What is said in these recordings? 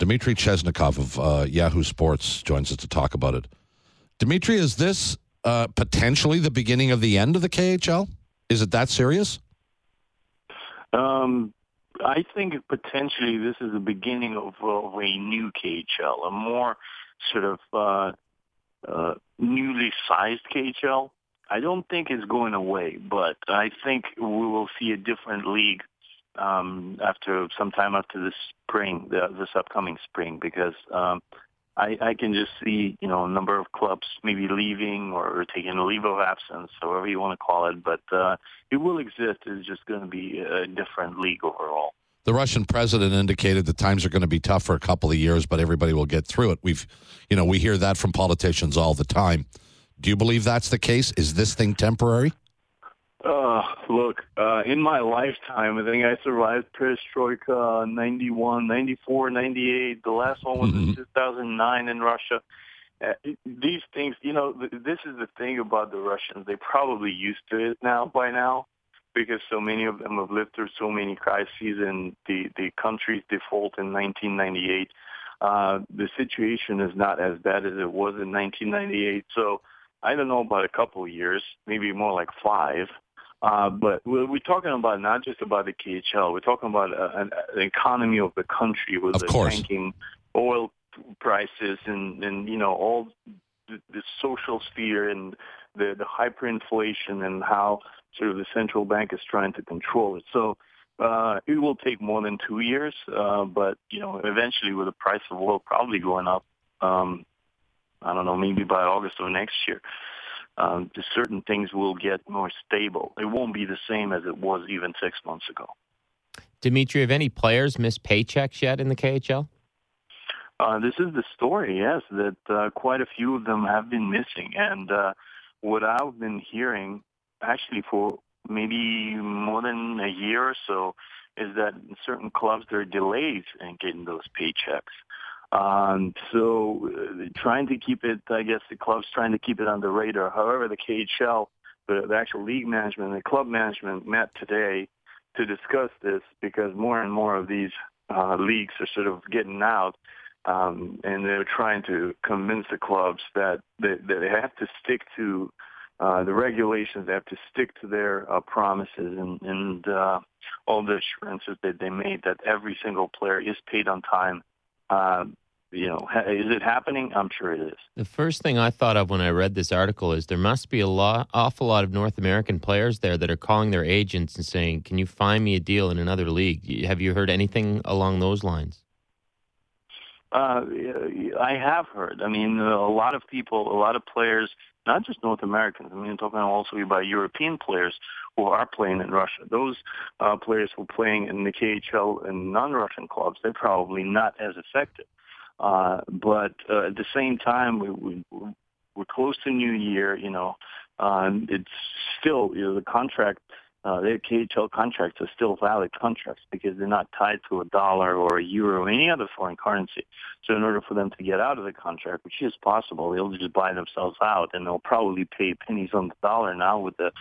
Dmitry Chesnikov of Yahoo Sports joins us to talk about it. Dmitry, is this potentially the beginning of the end of the KHL? Is it that serious? I think potentially this is the beginning of a new KHL, a more sort of newly sized KHL. I don't think it's going away, but I think we will see a different league after this spring, this upcoming spring, because I can just see, a number of clubs maybe leaving or taking a leave of absence, however you want to call it, but it will exist. It's just going to be a different league overall. The Russian president indicated that times are going to be tough for a couple of years, but everybody will get through it. We hear that from politicians all the time. Do you believe that's the case? Is this thing temporary? Look, in my lifetime, I think I survived Perestroika, 91, 94, 98. The last one was in 2009 in Russia. These things, this is the thing about the Russians. They're probably used to it by now, because so many of them have lived through so many crises, and the country's default in 1998. The situation is not as bad as it was in 1998. So I don't know about a couple of years, maybe more like 5. But we're talking about not just about the KHL. We're talking about an economy of the country with the tanking oil prices and all the social sphere and the hyperinflation and how sort of the central bank is trying to control it. So it will take more than 2 years, but eventually with the price of oil probably going up, I don't know, maybe by August of next year, certain things will get more stable. It won't be the same as it was even 6 months ago. Dmitry, have any players missed paychecks yet in the KHL? This is the story, yes, that quite a few of them have been missing. And what I've been hearing, actually for maybe more than a year or so, is that in certain clubs there are delays in getting those paychecks. So trying to keep it, I guess the club's trying to keep it on the radar. However, the KHL, the actual league management and the club management met today to discuss this, because more and more of these leagues are sort of getting out, and they're trying to convince the clubs that they have to stick to the regulations. They have to stick to their promises and all the assurances that they made that every single player is paid on time. Is it happening? I'm sure it is. The first thing I thought of when I read this article is there must be awful lot of North American players there that are calling their agents and saying, can you find me a deal in another league? Have you heard anything along those lines? I have heard. I mean, a lot of people, a lot of players, not just North Americans. I mean, I'm talking also about European players who are playing in Russia. Those players who are playing in the KHL and non-Russian clubs, they're probably not as effective. But at the same time, we're close to New Year, it's still, the contract, their KHL contracts are still valid contracts because they're not tied to a dollar or a euro or any other foreign currency. So in order for them to get out of the contract, which is possible, they'll just buy themselves out, and they'll probably pay pennies on the dollar now with the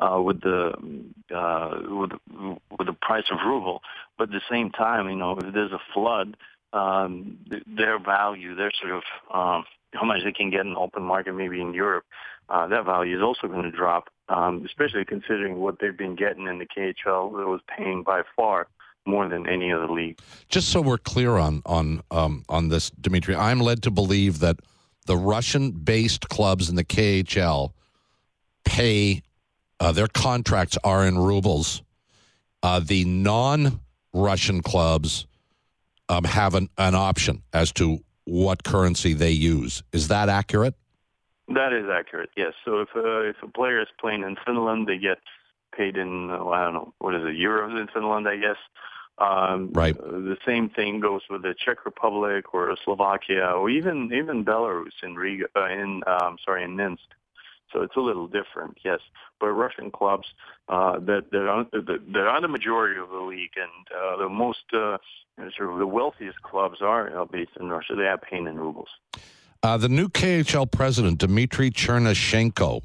price of ruble. But at the same time, if there's a flood, their value, their sort of how much they can get in the open market, maybe in Europe, that value is also going to drop, especially considering what they've been getting in the KHL. That was paying by far more than any other league. Just so we're clear on this, Dmitry, I'm led to believe that the Russian-based clubs in the KHL pay, their contracts are in rubles. The non-Russian clubs have an option as to what currency they use. Is that accurate? That is accurate, yes. So if a player is playing in Finland, they get paid in, I don't know, what is it, euros in Finland, I guess. Right. The same thing goes with the Czech Republic or Slovakia or even Belarus in Riga, in Minsk. So it's a little different, yes. But Russian clubs that are the majority of the league, and the most sort of the wealthiest clubs are based in Russia. They are paying in rubles. The new KHL president, Dmitry Chernyshenko,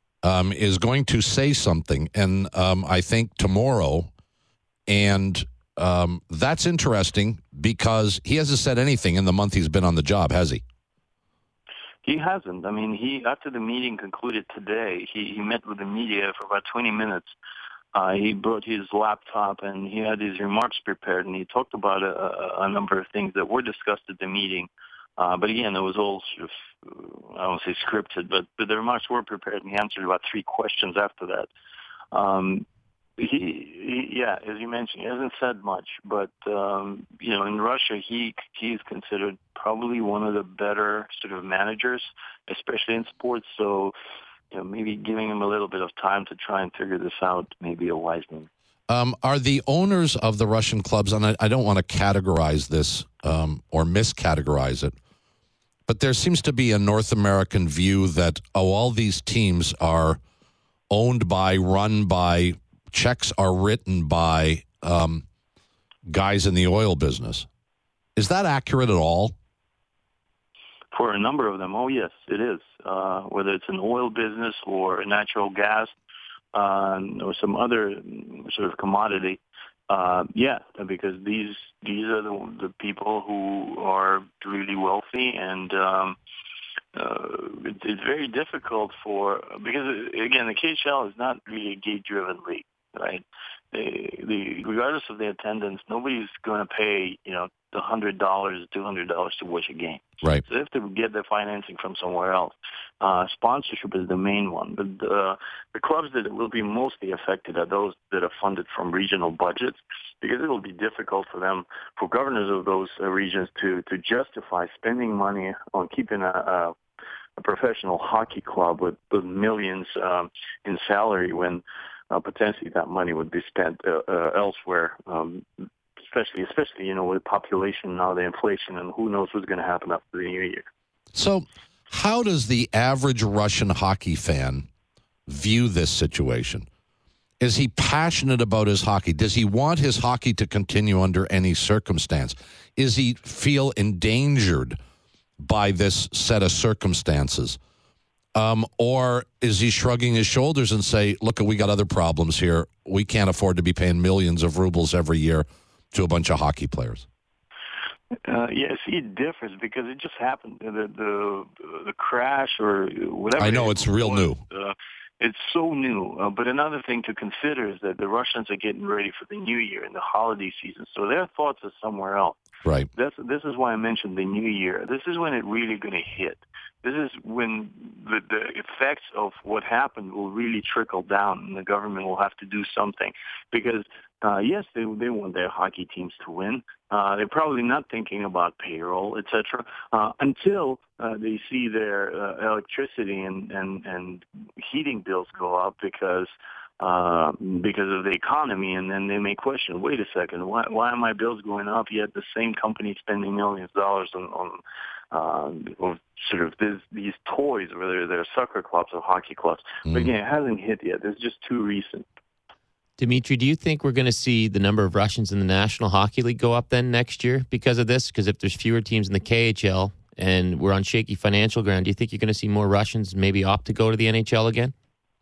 is going to say something, and I think tomorrow, and that's interesting because he hasn't said anything in the month he's been on the job, has he? He hasn't. I mean, after the meeting concluded today, he met with the media for about 20 minutes. He brought his laptop and he had his remarks prepared, and he talked about a number of things that were discussed at the meeting. But again, it was all sort of, I won't say scripted, but the remarks were prepared, and he answered about 3 questions after that. As you mentioned, he hasn't said much, but in Russia, he's considered probably one of the better sort of managers, especially in sports. So, maybe giving him a little bit of time to try and figure this out may be a wise move. Are the owners of the Russian clubs, and I don't want to categorize this or miscategorize it, but there seems to be a North American view that, all these teams are owned by, run by, checks are written by guys in the oil business. Is that accurate at all? For a number of them, oh yes, it is. Whether it's an oil business or natural gas or some other sort of commodity, because these are the people who are really wealthy, and it's very difficult because again, the KHL is not really a gate-driven league, right? Regardless of the attendance, nobody's going to pay the $100, $200 to watch a game. Right. So they have to get their financing from somewhere else. Sponsorship is the main one, but the clubs that will be mostly affected are those that are funded from regional budgets, because it will be difficult for governors of those regions to justify spending money on keeping a professional hockey club with millions in salary when potentially that money would be spent elsewhere. Especially with population now, the inflation, and who knows what's going to happen after the new year. So how does the average Russian hockey fan view this situation? Is he passionate about his hockey? Does he want his hockey to continue under any circumstance? Is he feel endangered by this set of circumstances? Or is he shrugging his shoulders and say, look, we got other problems here. We can't afford to be paying millions of rubles every year to a bunch of hockey players? It differs because it just happened. The crash or whatever. I know it's real new. It's so new. But another thing to consider is that the Russians are getting ready for the new year and the holiday season, so their thoughts are somewhere else. Right. This is why I mentioned the new year. This is when it really going to hit. This is when the effects of what happened will really trickle down, and the government will have to do something. Because, yes, they want their hockey teams to win. They're probably not thinking about payroll, etc., until they see their electricity and heating bills go up because of the economy, and then they may question, wait a second, why are my bills going up, yet the same company spending millions of dollars on sort of these toys, whether they're soccer clubs or hockey clubs. But again, it hasn't hit yet. It's just too recent. Dimitri, do you think we're going to see the number of Russians in the National Hockey League go up then next year because of this? Because if there's fewer teams in the KHL and we're on shaky financial ground, do you think you're going to see more Russians maybe opt to go to the NHL again?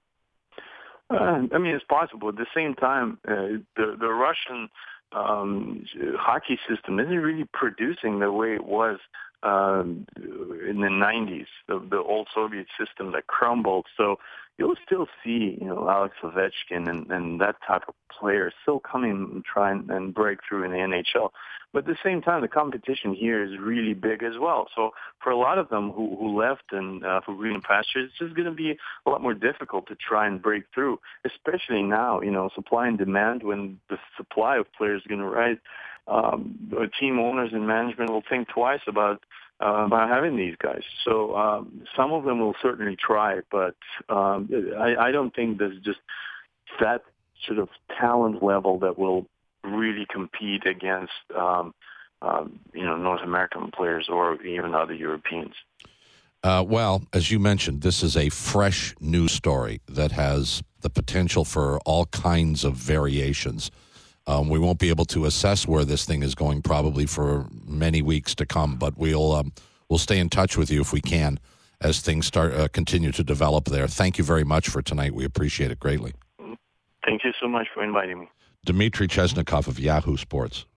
It's possible. At the same time, the Russian hockey system isn't really producing the way it was in the 90s, the old Soviet system that crumbled. So you'll still see, Alex Ovechkin and that type of player still coming and trying and break through in the NHL. But at the same time, the competition here is really big as well. So for a lot of them who left and for green pastures, it's just going to be a lot more difficult to try and break through, especially now, supply and demand. When the supply of players is going to rise, team owners and management will think twice about having these guys. So some of them will certainly try, but I don't think there's just that sort of talent level that will really compete against North American players or even other Europeans. Well, as you mentioned, this is a fresh news story that has the potential for all kinds of variations. We won't be able to assess where this thing is going probably for many weeks to come, but we'll stay in touch with you if we can as things continue to develop there. Thank you very much for tonight. We appreciate it greatly. Thank you so much for inviting me. Dmitry Chesnikov of Yahoo Sports.